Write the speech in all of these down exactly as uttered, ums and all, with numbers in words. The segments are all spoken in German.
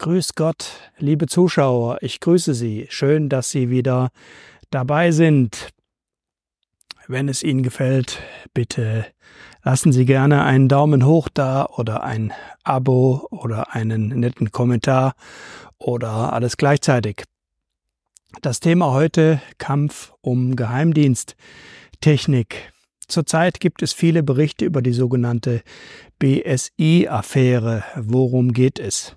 Grüß Gott, liebe Zuschauer, ich grüße Sie. Schön, dass Sie wieder dabei sind. Wenn es Ihnen gefällt, bitte lassen Sie gerne einen Daumen hoch da oder ein Abo oder einen netten Kommentar oder alles gleichzeitig. Das Thema heute: Kampf um Geheimdiensttechnik. Zurzeit gibt es viele Berichte über die sogenannte B S I-Affäre. Worum geht es?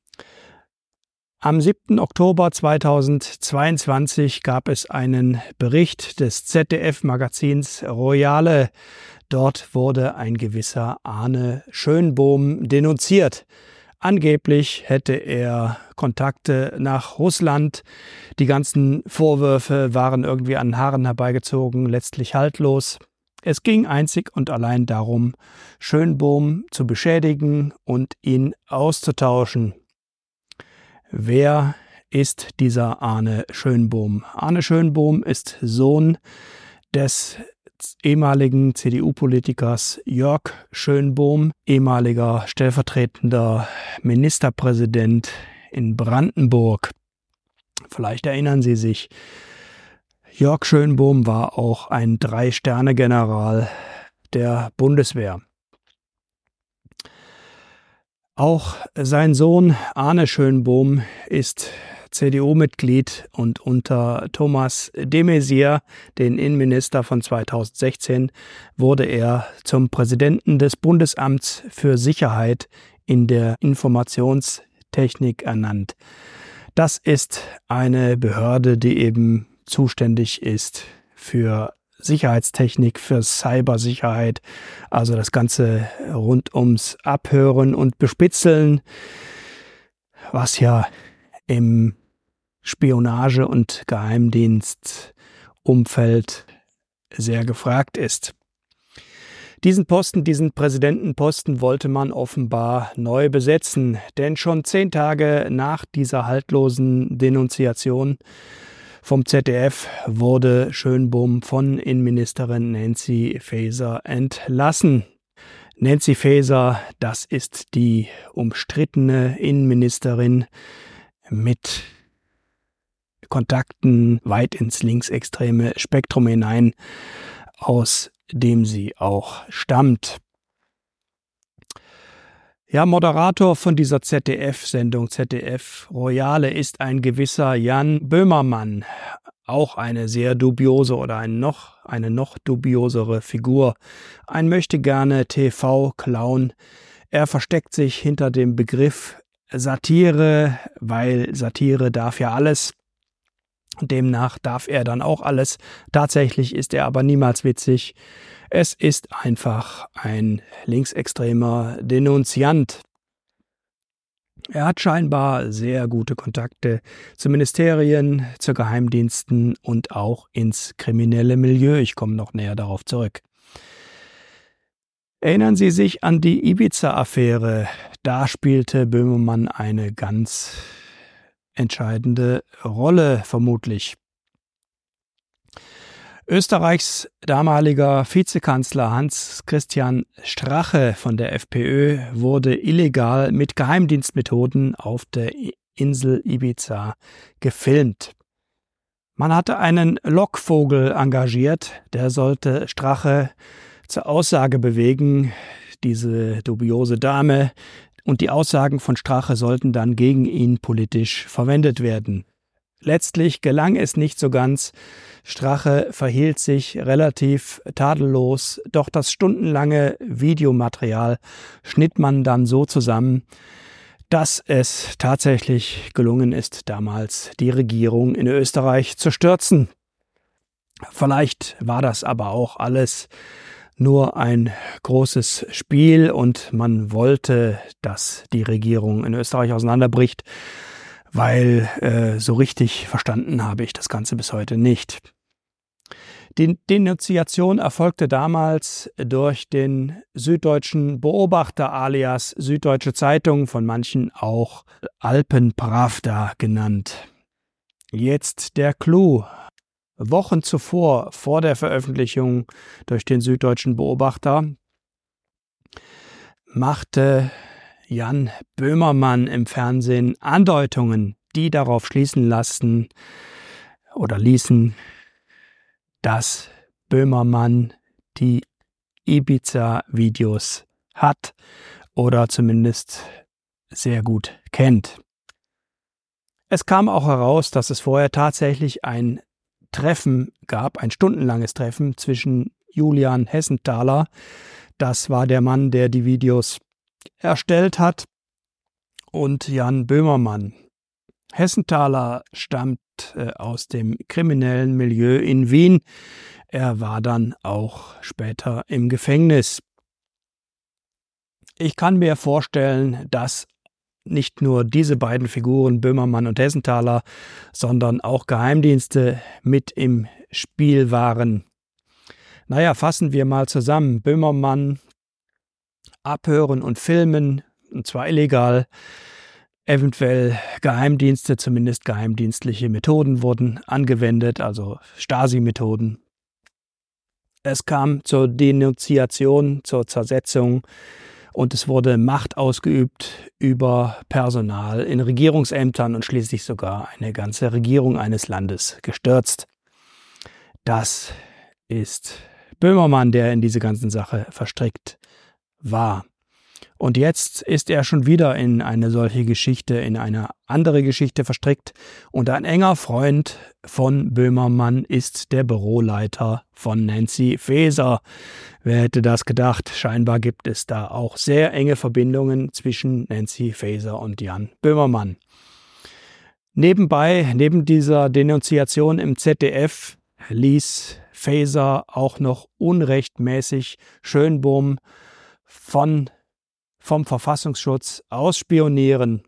Am siebten Oktober zweitausendzweiundzwanzig gab es einen Bericht des Z D F-Magazins Royale. Dort wurde ein gewisser Arne Schönbohm denunziert. Angeblich hätte er Kontakte nach Russland. Die ganzen Vorwürfe waren irgendwie an den Haaren herbeigezogen, letztlich haltlos. Es ging einzig und allein darum, Schönbohm zu beschädigen und ihn auszutauschen. Wer ist dieser Arne Schönbohm? Arne Schönbohm ist Sohn des ehemaligen C D U-Politikers Jörg Schönbohm, ehemaliger stellvertretender Ministerpräsident in Brandenburg. Vielleicht erinnern Sie sich, Jörg Schönbohm war auch ein Drei-Sterne-General der Bundeswehr. Auch sein Sohn Arne Schönbohm ist C D U-Mitglied und unter Thomas de Maizière, den Innenminister von zweitausendsechzehn, wurde er zum Präsidenten des Bundesamts für Sicherheit in der Informationstechnik ernannt. Das ist eine Behörde, die eben zuständig ist für Sicherheitstechnik, für Cybersicherheit, also das Ganze rund ums Abhören und Bespitzeln, was ja im Spionage- und Geheimdienstumfeld sehr gefragt ist. Diesen Posten, diesen Präsidentenposten wollte man offenbar neu besetzen, denn schon zehn Tage nach dieser haltlosen Denunziation vom Z D F wurde Schönbohm von Innenministerin Nancy Faeser entlassen. Nancy Faeser, das ist die umstrittene Innenministerin mit Kontakten weit ins linksextreme Spektrum hinein, aus dem sie auch stammt. Ja, Moderator von dieser Z D F-Sendung Z D F Royale ist ein gewisser Jan Böhmermann, auch eine sehr dubiose oder ein noch, eine noch dubiosere Figur. Ein möchtegerne T V-Clown. Er versteckt sich hinter dem Begriff Satire, weil Satire darf ja alles. Demnach darf er dann auch alles. Tatsächlich ist er aber niemals witzig. Es ist einfach ein linksextremer Denunziant. Er hat scheinbar sehr gute Kontakte zu Ministerien, zu Geheimdiensten und auch ins kriminelle Milieu. Ich komme noch näher darauf zurück. Erinnern Sie sich an die Ibiza-Affäre. Da spielte Böhmermann eine ganz entscheidende Rolle, vermutlich. Österreichs damaliger Vizekanzler Hans-Christian Strache von der FPÖ wurde illegal mit Geheimdienstmethoden auf der Insel Ibiza gefilmt. Man hatte einen Lockvogel engagiert, der sollte Strache zur Aussage bewegen, diese dubiose Dame, und die Aussagen von Strache sollten dann gegen ihn politisch verwendet werden. Letztlich gelang es nicht so ganz. Strache verhielt sich relativ tadellos, doch das stundenlange Videomaterial schnitt man dann so zusammen, dass es tatsächlich gelungen ist, damals die Regierung in Österreich zu stürzen. Vielleicht war das aber auch alles nur ein großes Spiel und man wollte, dass die Regierung in Österreich auseinanderbricht, weil äh, so richtig verstanden habe ich das Ganze bis heute nicht. Die Denunziation erfolgte damals durch den Süddeutschen Beobachter alias Süddeutsche Zeitung, von manchen auch Alpenpravda genannt. Jetzt der Clou. Wochen zuvor, vor der Veröffentlichung durch den Süddeutschen Beobachter, machte Jan Böhmermann im Fernsehen Andeutungen, die darauf schließen lassen oder ließen, dass Böhmermann die Ibiza-Videos hat oder zumindest sehr gut kennt. Es kam auch heraus, dass es vorher tatsächlich ein Treffen gab, ein stundenlanges Treffen zwischen Julian Hessenthaler, das war der Mann, der die Videos erstellt hat, und Jan Böhmermann. Hessenthaler stammt äh, aus dem kriminellen Milieu in Wien. Er war dann auch später im Gefängnis. Ich kann mir vorstellen, dass nicht nur diese beiden Figuren, Böhmermann und Hessenthaler, sondern auch Geheimdienste mit im Spiel waren. Naja, fassen wir mal zusammen. Böhmermann abhören und filmen, und zwar illegal. Eventuell Geheimdienste, zumindest geheimdienstliche Methoden wurden angewendet, also Stasi-Methoden. Es kam zur Denunziation, zur Zersetzung, und es wurde Macht ausgeübt über Personal in Regierungsämtern und schließlich sogar eine ganze Regierung eines Landes gestürzt. Das ist Böhmermann, der in diese ganze Sache verstrickt war. Und jetzt ist er schon wieder in eine solche Geschichte, in eine andere Geschichte verstrickt. Und ein enger Freund von Böhmermann ist der Büroleiter von Nancy Faeser. Wer hätte das gedacht? Scheinbar gibt es da auch sehr enge Verbindungen zwischen Nancy Faeser und Jan Böhmermann. Nebenbei, neben dieser Denunziation im Z D F, ließ Faeser auch noch unrechtmäßig Schönbohm von vom Verfassungsschutz ausspionieren.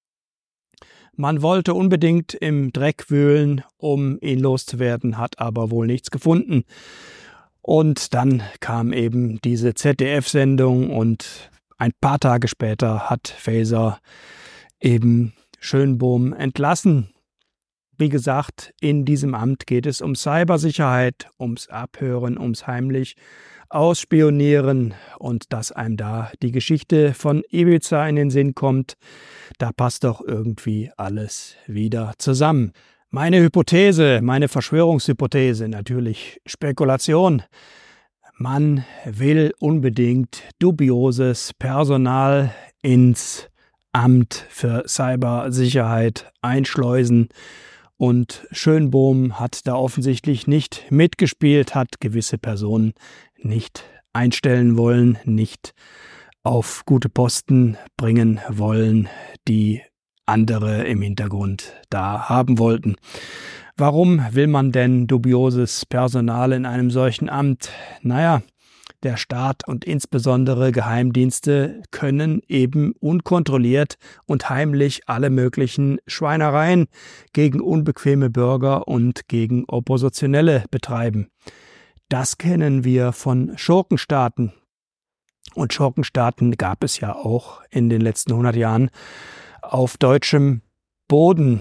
Man wollte unbedingt im Dreck wühlen, um ihn loszuwerden, hat aber wohl nichts gefunden. Und dann kam eben diese Z D F-Sendung und ein paar Tage später hat Faeser eben Schönbohm entlassen. Wie gesagt, in diesem Amt geht es um Cybersicherheit, ums Abhören, ums heimlich Ausspionieren, und dass einem da die Geschichte von Ibiza in den Sinn kommt, da passt doch irgendwie alles wieder zusammen. Meine Hypothese, meine Verschwörungshypothese, natürlich Spekulation. Man will unbedingt dubioses Personal ins Amt für Cybersicherheit einschleusen. Und Schönbohm hat da offensichtlich nicht mitgespielt, hat gewisse Personen nicht einstellen wollen, nicht auf gute Posten bringen wollen, die andere im Hintergrund da haben wollten. Warum will man denn dubioses Personal in einem solchen Amt? Naja, der Staat und insbesondere Geheimdienste können eben unkontrolliert und heimlich alle möglichen Schweinereien gegen unbequeme Bürger und gegen Oppositionelle betreiben. Das kennen wir von Schurkenstaaten. Und Schurkenstaaten gab es ja auch in den letzten hundert Jahren auf deutschem Boden.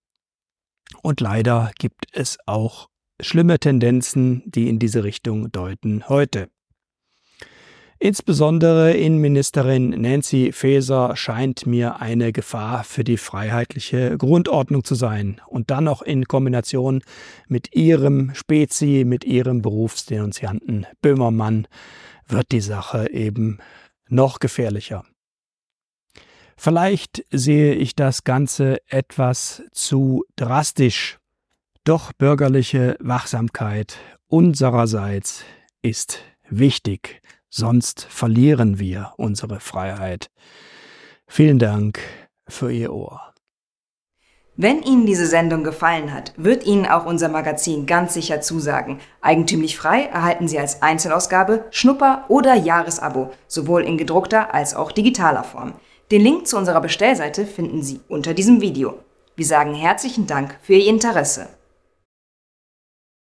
Und leider gibt es auch schlimme Tendenzen, die in diese Richtung deuten heute. Insbesondere Innenministerin Nancy Faeser scheint mir eine Gefahr für die freiheitliche Grundordnung zu sein. Und dann noch in Kombination mit ihrem Spezi, mit ihrem Berufsdenunzianten Böhmermann wird die Sache eben noch gefährlicher. Vielleicht sehe ich das Ganze etwas zu drastisch. Doch bürgerliche Wachsamkeit unsererseits ist wichtig. Sonst verlieren wir unsere Freiheit. Vielen Dank für Ihr Ohr. Wenn Ihnen diese Sendung gefallen hat, wird Ihnen auch unser Magazin ganz sicher zusagen. Eigentümlich frei erhalten Sie als Einzelausgabe, Schnupper- oder Jahresabo, sowohl in gedruckter als auch digitaler Form. Den Link zu unserer Bestellseite finden Sie unter diesem Video. Wir sagen herzlichen Dank für Ihr Interesse.